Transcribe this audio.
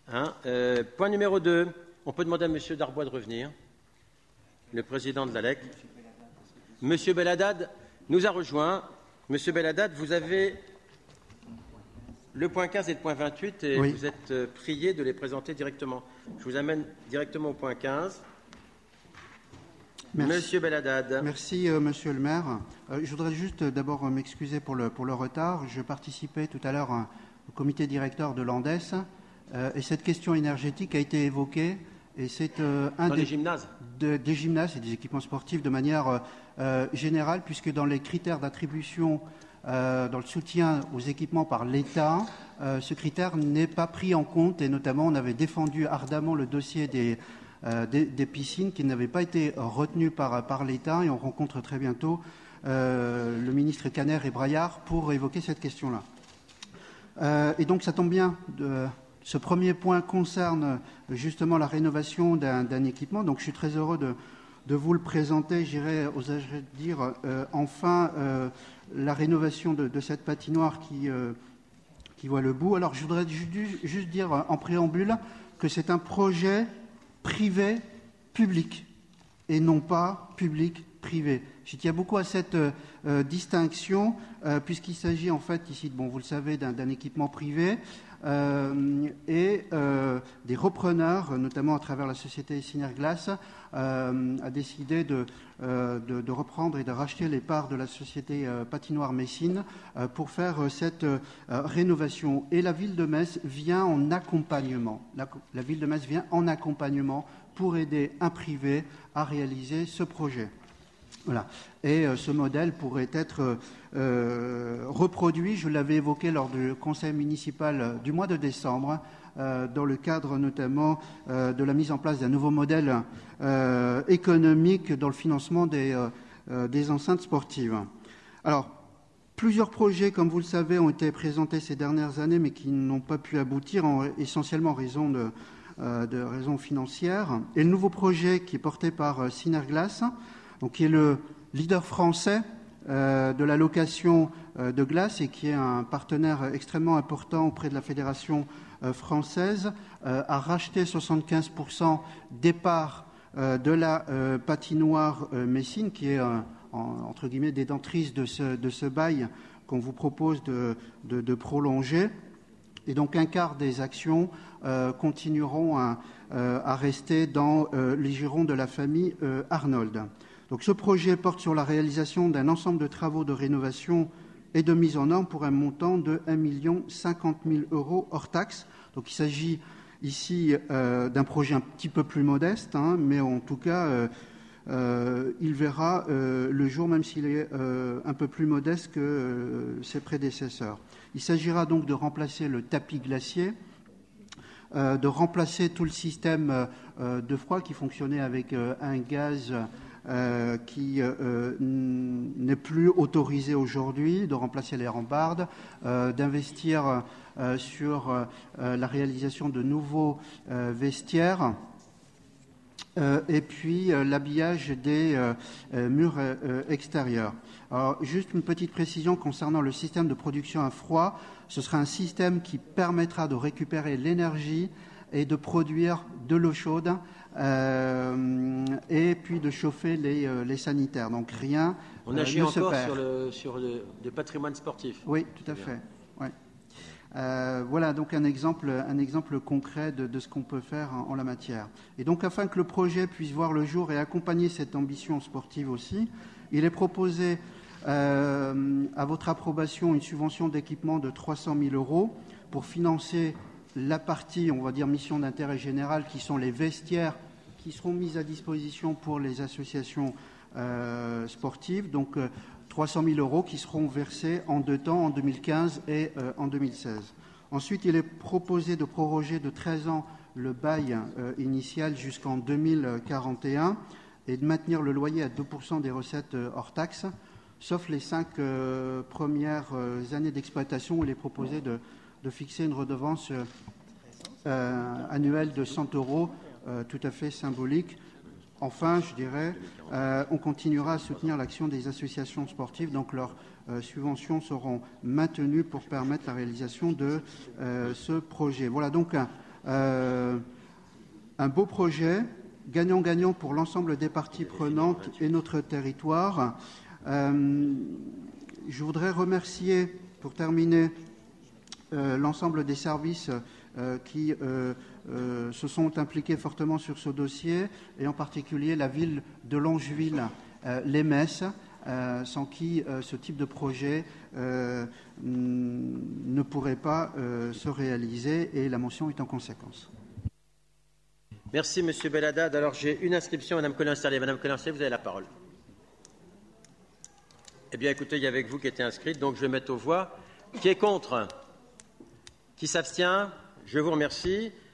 Point numéro 2. On peut demander à M. Darbois de revenir, le président de l'ALEC. M. Belhaddad nous a rejoint. M. Belhaddad, vous avez le point 15 et le point 28 et oui. Vous êtes prié de les présenter directement. Je vous amène directement au point 15. Merci. Monsieur Belhaddad. Merci, Monsieur le maire. Je voudrais juste d'abord m'excuser pour le retard. Je participais tout à l'heure au comité directeur de l'ANDES et cette question énergétique a été évoquée. Et c'est un des gymnases des gymnases et des équipements sportifs de manière générale, puisque dans les critères d'attribution, dans le soutien aux équipements par l'État, ce critère n'est pas pris en compte. Et notamment, on avait défendu ardemment le dossier des piscines qui n'avaient pas été retenues par l'État. Et on rencontre très bientôt le ministre Caner et Braillard pour évoquer cette question-là. Et donc, ça tombe bien. Ce premier point concerne justement la rénovation d'un équipement. Donc, je suis très heureux de vous le présenter. J'irai, oserais dire, enfin, la rénovation de cette patinoire qui voit le bout. Alors, je voudrais juste dire en préambule que c'est un projet privé-public et non pas public-privé. Je tiens beaucoup à cette distinction, puisqu'il s'agit en fait ici, bon, vous le savez, d'un équipement privé. Et des repreneurs, notamment à travers la société Synerglace, a décidé de reprendre et de racheter les parts de la société Patinoire Messine pour faire cette rénovation. Et la ville de Metz vient en accompagnement. La ville de Metz vient en accompagnement pour aider un privé à réaliser ce projet. Voilà. Et ce modèle pourrait être reproduit, je l'avais évoqué lors du conseil municipal du mois de décembre, dans le cadre notamment de la mise en place d'un nouveau modèle économique dans le financement des enceintes sportives. Alors, plusieurs projets, comme vous le savez, ont été présentés ces dernières années, mais qui n'ont pas pu aboutir, essentiellement en raison de raisons financières. Et le nouveau projet qui est porté par Synerglace, donc qui est le leader français de la location de glace et qui est un partenaire extrêmement important auprès de la Fédération française, a racheté 75% des parts de la patinoire Messine, qui est entre guillemets détentrice de ce bail qu'on vous propose de prolonger. Et donc un quart des actions continueront à rester dans les girons de la famille Arnold. Donc ce projet porte sur la réalisation d'un ensemble de travaux de rénovation et de mise en norme pour un montant de 1 050 000 € hors taxe. Donc il s'agit ici d'un projet un petit peu plus modeste, mais en tout cas il verra le jour, même s'il est un peu plus modeste que ses prédécesseurs. Il s'agira donc de remplacer le tapis glacier, de remplacer tout le système de froid qui fonctionnait avec un gaz qui n'est plus autorisé aujourd'hui, de remplacer les rambardes, d'investir sur la réalisation de nouveaux vestiaires et puis l'habillage des murs extérieurs. Alors, juste une petite précision concernant le système de production à froid. Ce sera un système qui permettra de récupérer l'énergie et de produire de l'eau chaude et puis de chauffer les sanitaires. Donc rien on agit encore sur le patrimoine sportif. Oui, tout à fait. Ouais. Voilà donc un exemple concret de ce qu'on peut faire en la matière. Et donc afin que le projet puisse voir le jour et accompagner cette ambition sportive aussi, il est proposé à votre approbation une subvention d'équipement de 300 000 € pour financer la partie, on va dire, mission d'intérêt général, qui sont les vestiaires qui seront mis à disposition pour les associations sportives. Donc 300 000 € qui seront versés en deux temps, en 2015 et en 2016. Ensuite, il est proposé de proroger de 13 ans le bail initial jusqu'en 2041 et de maintenir le loyer à 2% des recettes hors taxes, sauf les 5 premières années d'exploitation où il est proposé de fixer une redevance annuelle de 100 € tout à fait symbolique. Enfin, je dirais, on continuera à soutenir l'action des associations sportives, donc leurs subventions seront maintenues pour permettre la réalisation de ce projet. Voilà donc un beau projet, gagnant-gagnant pour l'ensemble des parties prenantes et notre territoire. Je voudrais remercier, pour terminer, l'ensemble des services qui se sont impliqués fortement sur ce dossier, et en particulier la ville de Longeville, les Messes, sans qui ce type de projet ne pourrait pas se réaliser, et la mention est en conséquence. Merci, Monsieur Belhaddad. Alors, j'ai une inscription, Madame Colin-Sterlet. Madame Colin-Sterlet, vous avez la parole. Eh bien, écoutez, il y avait que vous qui étiez inscrite, donc je vais mettre aux voix. Qui est contre? Qui s'abstient? Je vous remercie.